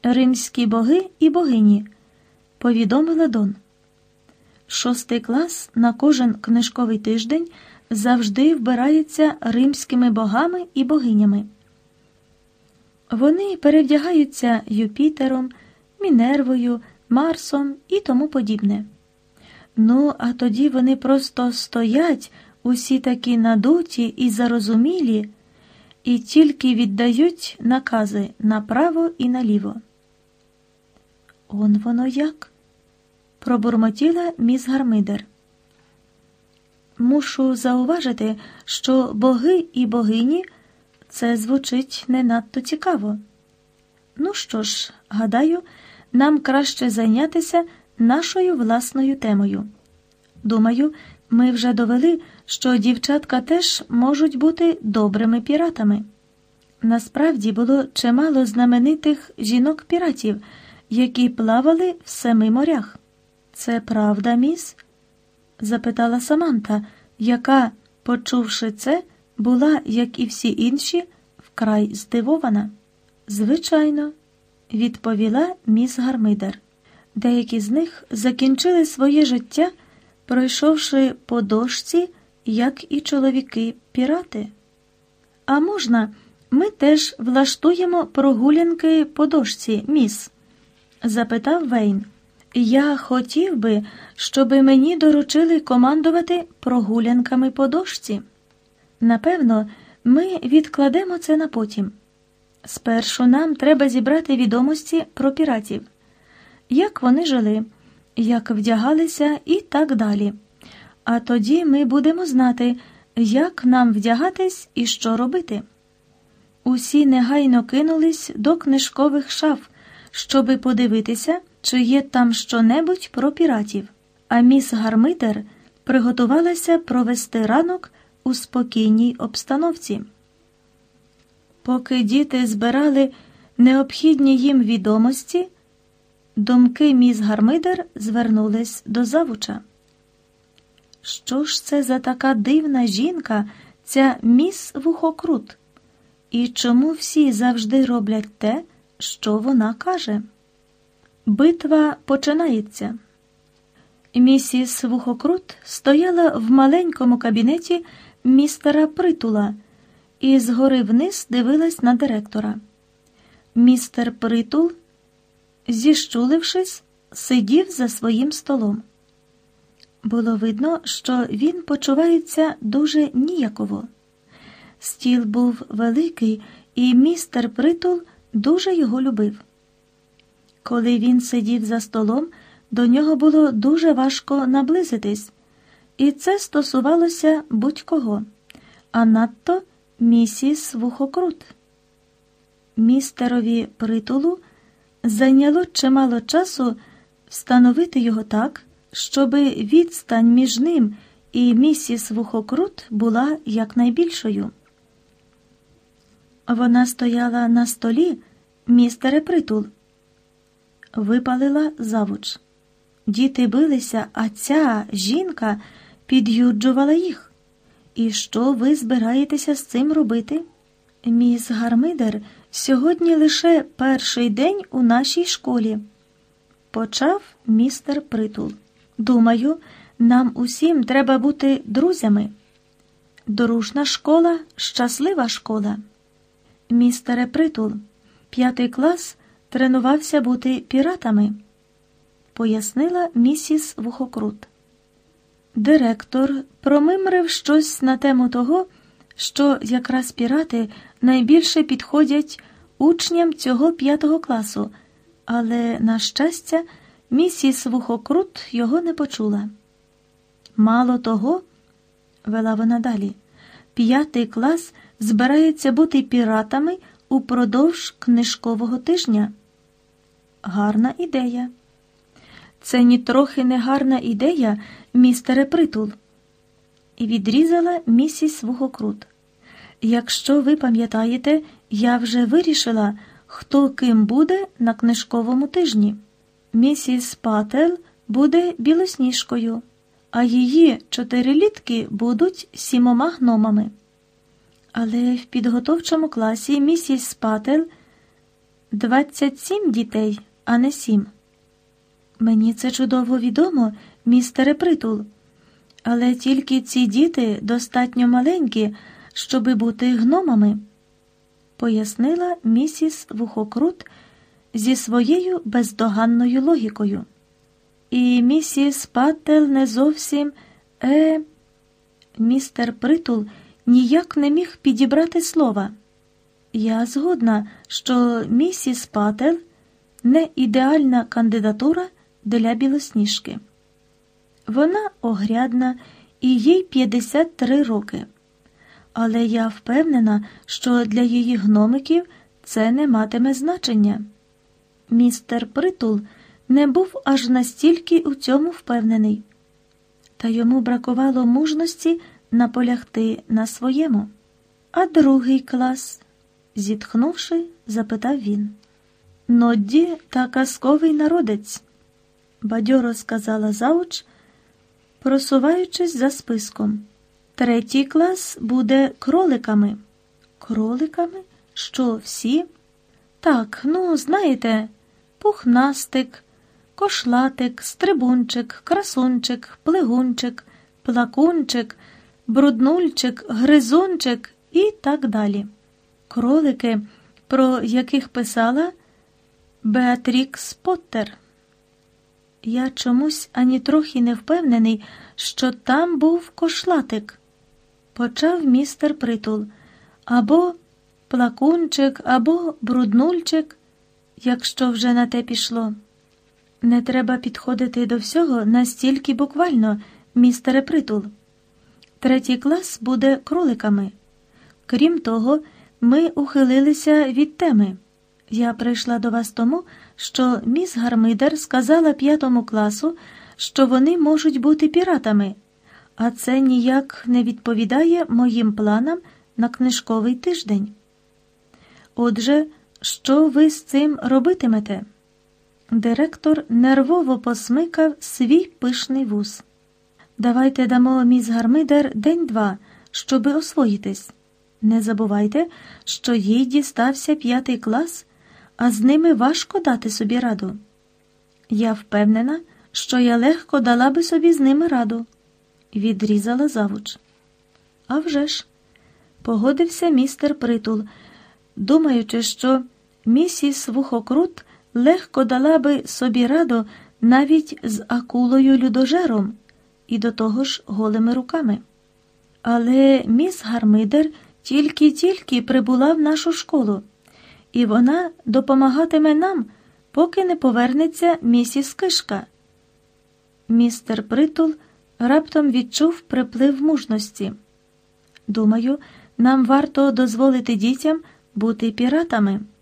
римські боги і богині, повідомила Дон. 6 клас на кожен книжковий тиждень завжди вбирається римськими богами і богинями. Вони перевдягаються Юпітером, Мінервою, Марсом і тому подібне. Ну, а тоді вони просто стоять, усі такі надуті і зарозумілі, і тільки віддають накази направо і наліво. «Он воно як?» – пробурмотіла міс Гармидер. Мушу зауважити, що боги і богині – це звучить не надто цікаво. Ну що ж, гадаю, нам краще зайнятися нашою власною темою. Думаю, ми вже довели, що дівчатка теж можуть бути добрими піратами. Насправді було чимало знаменитих жінок-піратів, які плавали в 7 морях. «Це правда, міс?» – запитала Саманта, яка, почувши це, була, як і всі інші, вкрай здивована. «Звичайно», – відповіла міс Гармидер. Деякі з них закінчили своє життя, пройшовши по дошці, як і чоловіки-пірати. «А можна, ми теж влаштуємо прогулянки по дошці, міс?» – запитав Вейн. «Я хотів би, щоби мені доручили командувати прогулянками по дошці. Напевно, ми відкладемо це на потім. Спершу нам треба зібрати відомості про піратів. Як вони жили, як вдягалися і так далі. А тоді ми будемо знати, як нам вдягатись і що робити». Усі негайно кинулись до книжкових шаф, щоби подивитися, чи є там що-небудь про піратів. А міс Гармидер приготувалася провести ранок у спокійній обстановці. Поки діти збирали необхідні їм відомості, думки міс Гармидер звернулись до завуча. Що ж це за така дивна жінка, ця міс Вухокрут? І чому всі завжди роблять те, що вона каже? Битва починається. Місіс Вухокрут стояла в маленькому кабінеті містера Притула і згори вниз дивилась на директора. Містер Притул, зіщулившись, сидів за своїм столом. Було видно, що він почувається дуже ніяково. Стіл був великий, і містер Притул дуже його любив. Коли він сидів за столом, до нього було дуже важко наблизитись, і це стосувалося будь-кого, а надто місіс Вухокрут. Містерові Притулу зайняло чимало часу встановити його так, щоби відстань між ним і місіс Вухокрут була якнайбільшою. Вона стояла на столі, містере Притул. Випалила завуч. Діти билися, а ця жінка під'юджувала їх. І що ви збираєтеся з цим робити? Міс Гармидер, сьогодні лише перший день у нашій школі. Почав містер Притул. Думаю, нам усім треба бути друзями. Дружна школа – щаслива школа. Містере Притул, 5 клас тренувався бути піратами, пояснила місіс Вухокрут. Директор промимрив щось на тему того, що якраз пірати найбільше підходять учням цього 5 класу, але, на щастя, місіс Вухокрут його не почула. Мало того, вела вона далі, 5 клас збирається бути піратами упродовж книжкового тижня. Гарна ідея. Це нітрохи не гарна ідея, містере Притул. І відрізала місіс Вухокрут. Якщо ви пам'ятаєте, я вже вирішила, хто ким буде на книжковому тижні. Місіс Паттел буде білосніжкою, а її 4-літки будуть 7 гномами. Але в підготовчому класі місіс Паттел 27 дітей, а не 7. Мені це чудово відомо, містере Притул. Але тільки ці діти достатньо маленькі, щоби бути гномами, пояснила місіс Вухокрут зі своєю бездоганною логікою. І місіс Паттел не зовсім... Містер Притул ніяк не міг підібрати слова. Я згодна, що місіс Паттел не ідеальна кандидатура для Білосніжки. Вона огрядна і їй 53 роки. Але я впевнена, що для її гномиків це не матиме значення. Містер Притул не був аж настільки у цьому впевнений. Та йому бракувало мужності наполягти на своєму. А другий клас, зітхнувши, запитав він. Нодді та казковий народець, бадьоро сказала завуч, просуваючись за списком. Третій клас буде кроликами. Кроликами? Що, всі? Так, знаєте, пухнастик, кошлатик, стрибунчик, красунчик, плигунчик, плакунчик, бруднульчик, гризунчик і так далі. Кролики, про яких писала Беатрікс Поттер. Я чомусь ані трохи не впевнений, що там був кошлатик, почав містер Притул, або плакунчик, або бруднульчик, якщо вже на те пішло. Не треба підходити до всього настільки буквально, містере Притул. Третій клас буде кроликами. Крім того, ми ухилилися від теми. Я прийшла до вас тому, що міс Гармидер сказала 5 класу, що вони можуть бути піратами, а це ніяк не відповідає моїм планам на книжковий тиждень. Отже, що ви з цим робитимете? Директор нервово посмикав свій пишний вус. Давайте дамо міс Гармидер день-два, щоби освоїтись. Не забувайте, що їй дістався 5 клас, а з ними важко дати собі раду. Я впевнена, що я легко дала би собі з ними раду, відрізала завуч. А вже ж, погодився містер Притул, думаючи, що місіс Вухокрут легко дала би собі раду навіть з акулою-людожером і до того ж голими руками. Але міс Гармидер тільки-тільки прибула в нашу школу, і вона допомагатиме нам, поки не повернеться місіс Кишка. Містер Притул раптом відчув приплив мужності. Думаю, нам варто дозволити дітям бути піратами.